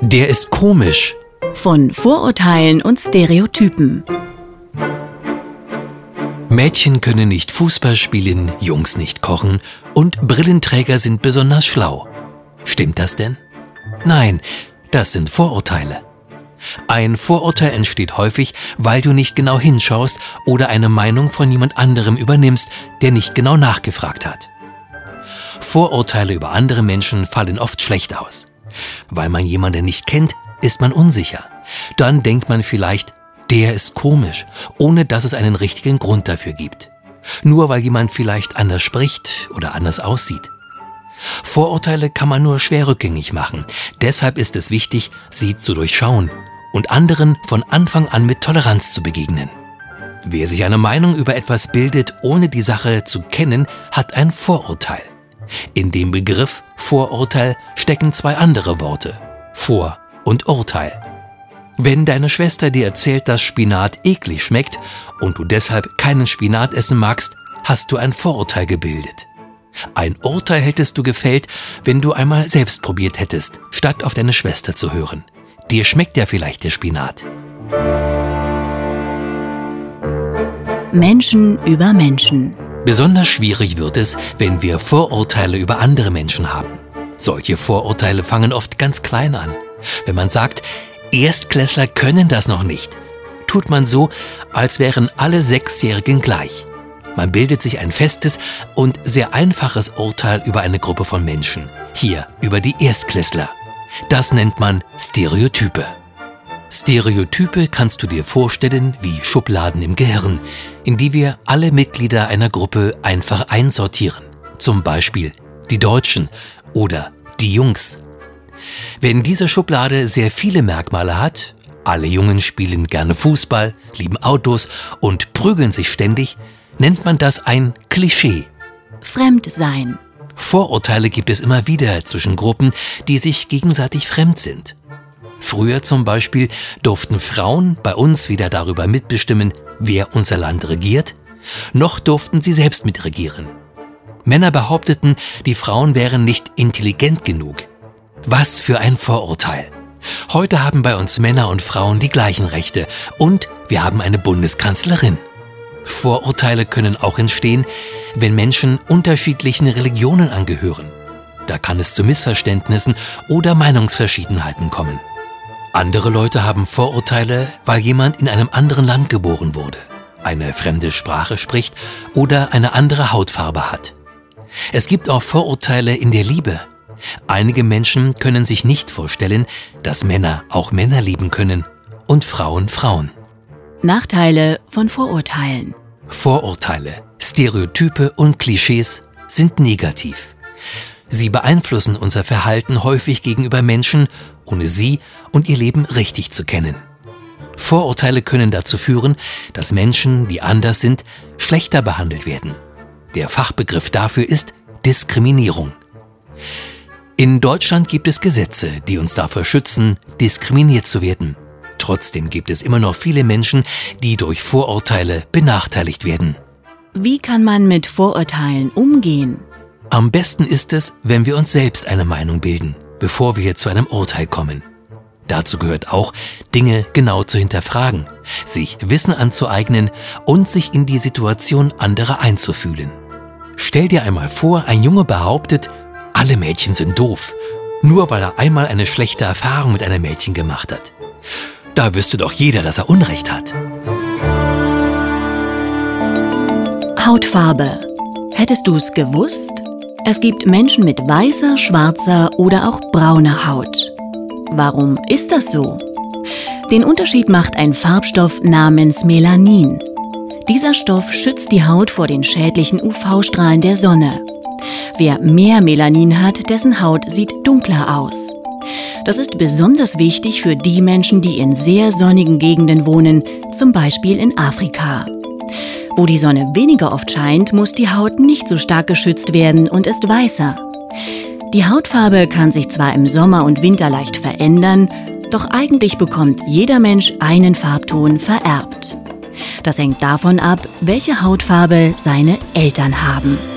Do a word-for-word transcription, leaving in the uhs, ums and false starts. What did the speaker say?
Der ist komisch. Von Vorurteilen und Stereotypen. Mädchen können nicht Fußball spielen, Jungs nicht kochen und Brillenträger sind besonders schlau. Stimmt das denn? Nein, das sind Vorurteile. Ein Vorurteil entsteht häufig, weil du nicht genau hinschaust oder eine Meinung von jemand anderem übernimmst, der nicht genau nachgefragt hat. Vorurteile über andere Menschen fallen oft schlecht aus. Weil man jemanden nicht kennt, ist man unsicher. Dann denkt man vielleicht, der ist komisch, ohne dass es einen richtigen Grund dafür gibt. Nur weil jemand vielleicht anders spricht oder anders aussieht. Vorurteile kann man nur schwer rückgängig machen. Deshalb ist es wichtig, sie zu durchschauen und anderen von Anfang an mit Toleranz zu begegnen. Wer sich eine Meinung über etwas bildet, ohne die Sache zu kennen, hat ein Vorurteil. In dem Begriff Vorurteil stecken zwei andere Worte: Vor- und Urteil. Wenn deine Schwester dir erzählt, dass Spinat eklig schmeckt und du deshalb keinen Spinat essen magst, hast du ein Vorurteil gebildet. Ein Urteil hättest du gefällt, wenn du einmal selbst probiert hättest, statt auf deine Schwester zu hören. Dir schmeckt ja vielleicht der Spinat. Menschen über Menschen. Besonders schwierig wird es, wenn wir Vorurteile über andere Menschen haben. Solche Vorurteile fangen oft ganz klein an. Wenn man sagt, Erstklässler können das noch nicht, tut man so, als wären alle Sechsjährigen gleich. Man bildet sich ein festes und sehr einfaches Urteil über eine Gruppe von Menschen. Hier über die Erstklässler. Das nennt man Stereotype. Stereotype kannst du dir vorstellen wie Schubladen im Gehirn, in die wir alle Mitglieder einer Gruppe einfach einsortieren. Zum Beispiel die Deutschen oder die Jungs. Wenn diese Schublade sehr viele Merkmale hat, alle Jungen spielen gerne Fußball, lieben Autos und prügeln sich ständig, nennt man das ein Klischee. Fremdsein. Vorurteile gibt es immer wieder zwischen Gruppen, die sich gegenseitig fremd sind. Früher zum Beispiel durften Frauen bei uns weder darüber mitbestimmen, wer unser Land regiert, noch durften sie selbst mitregieren. Männer behaupteten, die Frauen wären nicht intelligent genug. Was für ein Vorurteil! Heute haben bei uns Männer und Frauen die gleichen Rechte und wir haben eine Bundeskanzlerin. Vorurteile können auch entstehen, wenn Menschen unterschiedlichen Religionen angehören. Da kann es zu Missverständnissen oder Meinungsverschiedenheiten kommen. Andere Leute haben Vorurteile, weil jemand in einem anderen Land geboren wurde, eine fremde Sprache spricht oder eine andere Hautfarbe hat. Es gibt auch Vorurteile in der Liebe. Einige Menschen können sich nicht vorstellen, dass Männer auch Männer lieben können und Frauen Frauen. Nachteile von Vorurteilen. Vorurteile, Stereotype und Klischees sind negativ. Sie beeinflussen unser Verhalten häufig gegenüber Menschen, ohne sie und ihr Leben richtig zu kennen. Vorurteile können dazu führen, dass Menschen, die anders sind, schlechter behandelt werden. Der Fachbegriff dafür ist Diskriminierung. In Deutschland gibt es Gesetze, die uns davor schützen, diskriminiert zu werden. Trotzdem gibt es immer noch viele Menschen, die durch Vorurteile benachteiligt werden. Wie kann man mit Vorurteilen umgehen? Am besten ist es, wenn wir uns selbst eine Meinung bilden, bevor wir zu einem Urteil kommen. Dazu gehört auch, Dinge genau zu hinterfragen, sich Wissen anzueignen und sich in die Situation anderer einzufühlen. Stell dir einmal vor, ein Junge behauptet, alle Mädchen sind doof, nur weil er einmal eine schlechte Erfahrung mit einem Mädchen gemacht hat. Da wüsste doch jeder, dass er Unrecht hat. Hautfarbe. Hättest du es gewusst? Es gibt Menschen mit weißer, schwarzer oder auch brauner Haut. Warum ist das so? Den Unterschied macht ein Farbstoff namens Melanin. Dieser Stoff schützt die Haut vor den schädlichen U V-Strahlen der Sonne. Wer mehr Melanin hat, dessen Haut sieht dunkler aus. Das ist besonders wichtig für die Menschen, die in sehr sonnigen Gegenden wohnen, zum Beispiel in Afrika. Wo die Sonne weniger oft scheint, muss die Haut nicht so stark geschützt werden und ist weißer. Die Hautfarbe kann sich zwar im Sommer und Winter leicht verändern, doch eigentlich bekommt jeder Mensch einen Farbton vererbt. Das hängt davon ab, welche Hautfarbe seine Eltern haben.